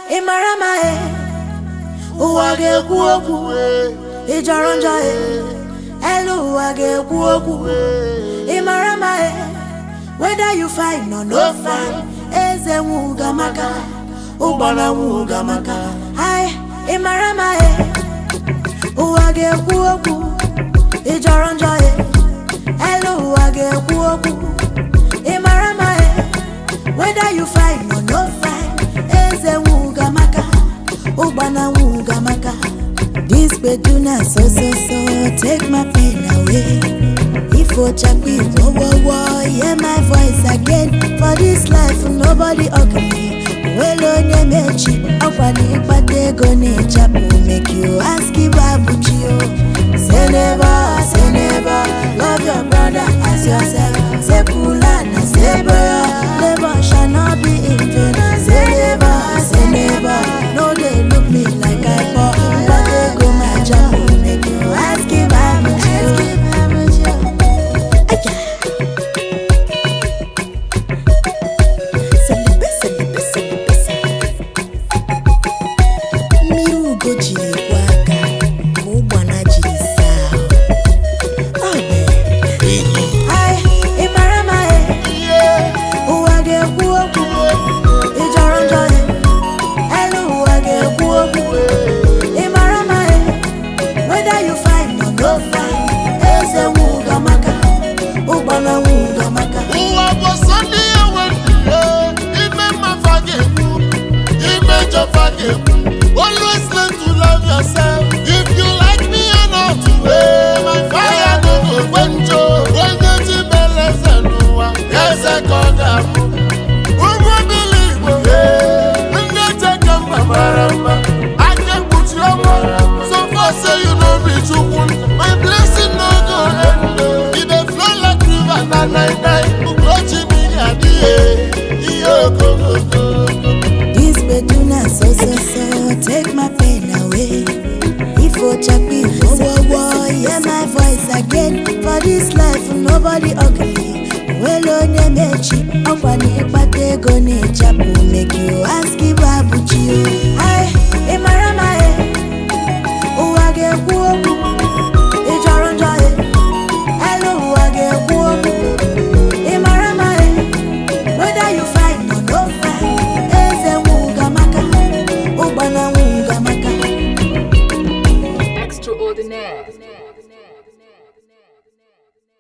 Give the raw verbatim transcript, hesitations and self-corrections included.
Imarama e, uwage kuoku, ijaronja e, elu uwage kuoku. Imarama e, whether you find or no find, eze wuga maka, ubana wuga maka. Hai, imarama e, uwage kuoku, ijaronja e, elu uwage kuoku. Imarama e, whether you find or no find, eze wuga maka, ubana wuga maka. This beduna so so so, take my pain away. If you check me, whoa whoa whoa, hear my voice again. For this life, nobody ugly. Well on your mechi, akwani pate go nature will make you ask if I put you. Say never, say never, love your brother as yourself. Say pulana, say boya, never shall not be in vain. Say never, say never, no they look me like I bought. But they go my job will make you ask if I put you. Always learn to love yourself. If you like me or not, hey, my fire no go quench. When the chimneys are no, yes I got them. Who will believe? Hey, when they take them from Maramba, I can put you on. So far say you know be true. My blessing no go end. It dey flow like river na night night. Who got you me at the end? Yo go go go. This beduna so so so, take my pain away. If you check me, whoa whoa whoa, hear my voice again. For this life, nobody ugly. Well on your mechi, akwani pate go nature will make you ask if I put you.